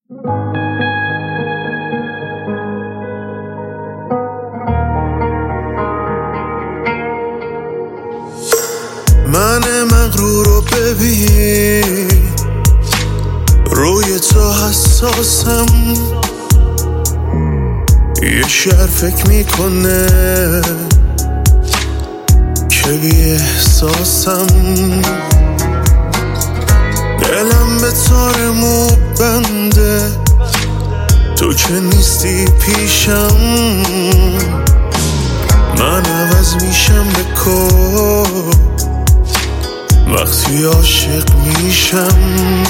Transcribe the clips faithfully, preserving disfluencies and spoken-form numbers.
من مغرور رو ببین، روی تو حساسم، یه شهر فکر میکنه که بی احساسم. دلم به تار مو بنده، تو که نیستی پیشم، من عوض میشم به کل وقتی عاشق میشم.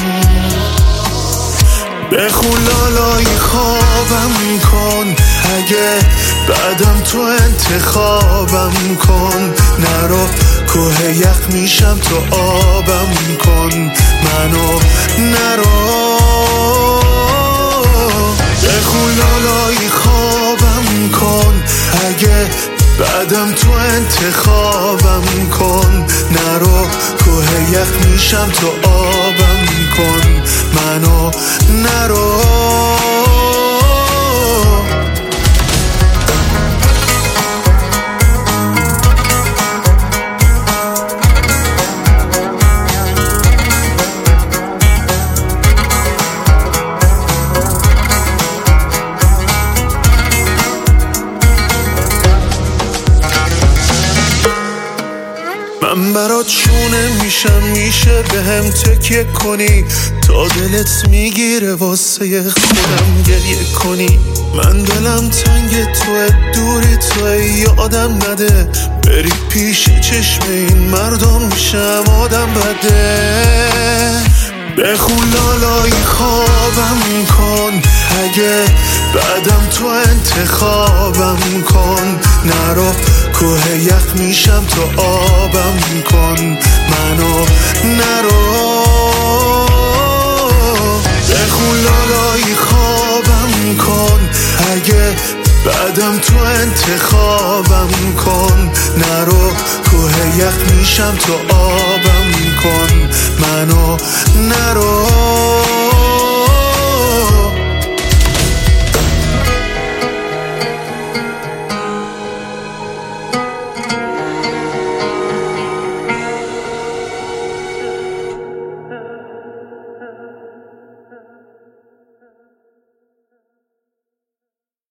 بخون لالای خوابم کن، اگه بعدم تو انتخابم کن. نرو کوه یخ میشم تو آبم کن، منو نرو. بخون لالای خوابم کن، اگه بعدم تو انتخابم کن. نرو کوه یخ میشم تو آبم کن، منو نرو. من برات چونه میشم، میشه به هم تکیه کنی تا دلت میگیره واسه خودم گریه کنی. من دلم تنگ توه، دوری توه، یادم نده بری پیش چشم این مردم میشم آدم بده. بخون لالای خوابم کن، اگه بعدم تو انتخابم کن. نرو کوه یخ میشم تو آبم کن، منو نرو. بخون لالای خوابم کن، اگه بعدم تو انتخابم کن. نرو کوه یخ میشم تو آبم کن، منو نرو.